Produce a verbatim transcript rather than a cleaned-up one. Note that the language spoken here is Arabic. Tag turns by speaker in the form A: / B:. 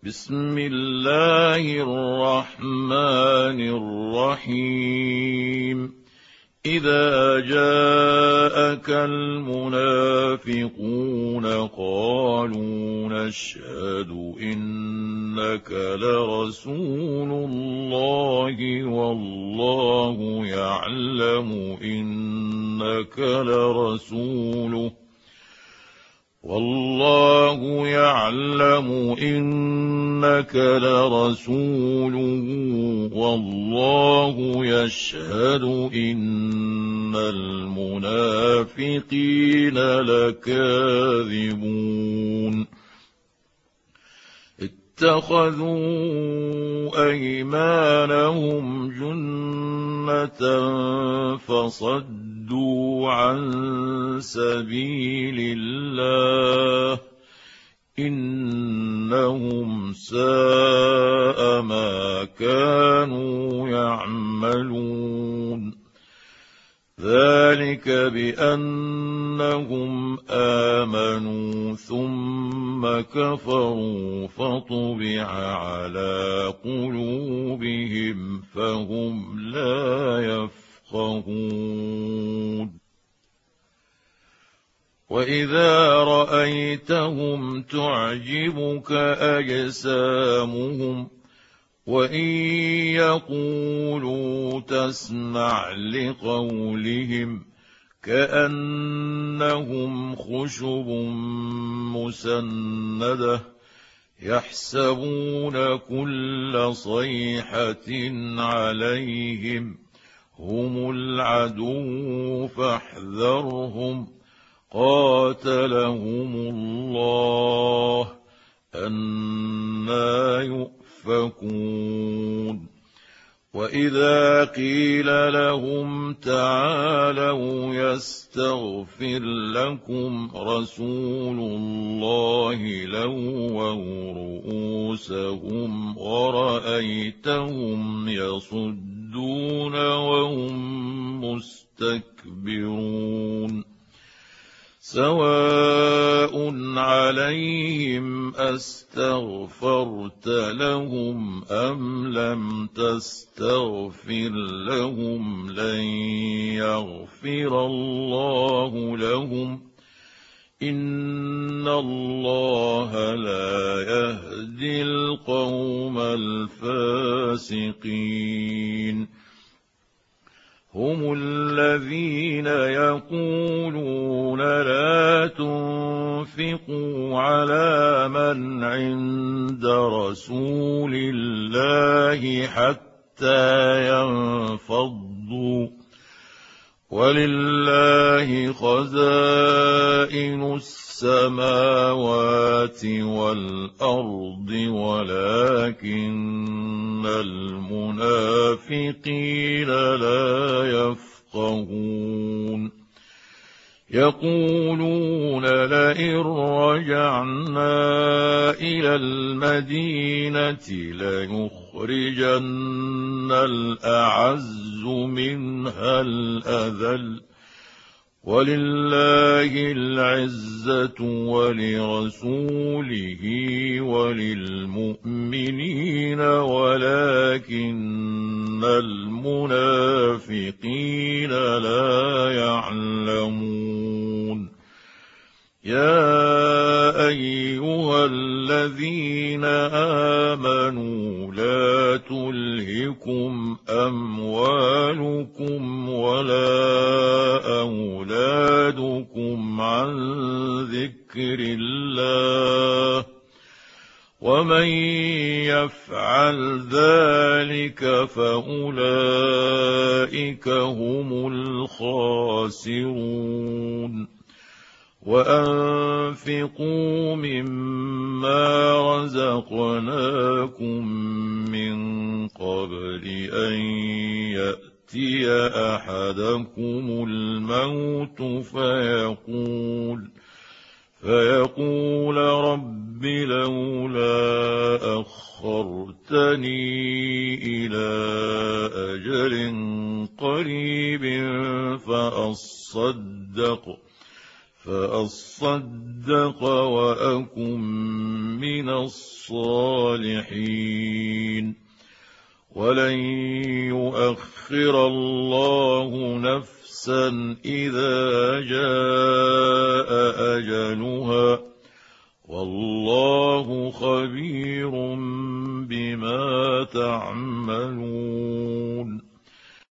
A: بسم الله الرحمن الرحيم إذا جاءك المنافقون قالوا نشهد إنك لرسول الله والله يعلم إنك لرسوله والله يعلم إنك لرسوله والله يشهد إن المنافقين لكاذبون اتخذوا أيمانهم جنة فصدوا عن سبيل الله إنهم ساء ما كانوا يعملون ذلك بأنهم آمنوا ثم كفروا فطبع على قلوبهم فهم لا يفقهون وإذا رأيتهم تعجبك أجسامهم وإن يقولوا تسمع لقولهم كأنهم خشب مسندة يحسبون كل صيحة عليهم هم العدو فاحذرهم قاتلهم الله أنى يؤفكون وإذا قيل لهم تعالوا يستغفر لكم رسول الله لووا رؤوسهم ورأيتهم يصدون وهم مستكبرون سواء عليهم أستغفرت لهم أم لم تستغفر لهم لن يغفر الله لهم إن الله لا يهدي القوم الفاسقين هم الذين يقولون لا تنفقوا على من عند رسول الله حتى ينفضوا ولله خزائن السماوات والأرض ولكن المنافقين لا يفقهون يقولون لئن رجعنا إلى المدينة ليخرجن الأعز منها الأذل ولله العزة ولرسوله وللمؤمنين ولكن المنافقين لا يعلمون يا أيها الذين آمنوا لا تلهكم أموالكم ولا أولادكم عن ذكر الله ومن يفعل ذلك فأولئك هم الخاسرون وأنفقوا مما رزقناكم من قبل أن يأتي أحدكم الموت فيقول فيقول رب لولا أخرتني إلى أجل قريب فأصدق فأصدق وأكن من الصالحين الصالحين ولن يؤخر الله نفسا إذا جاء أجلها والله خبير بما تعملون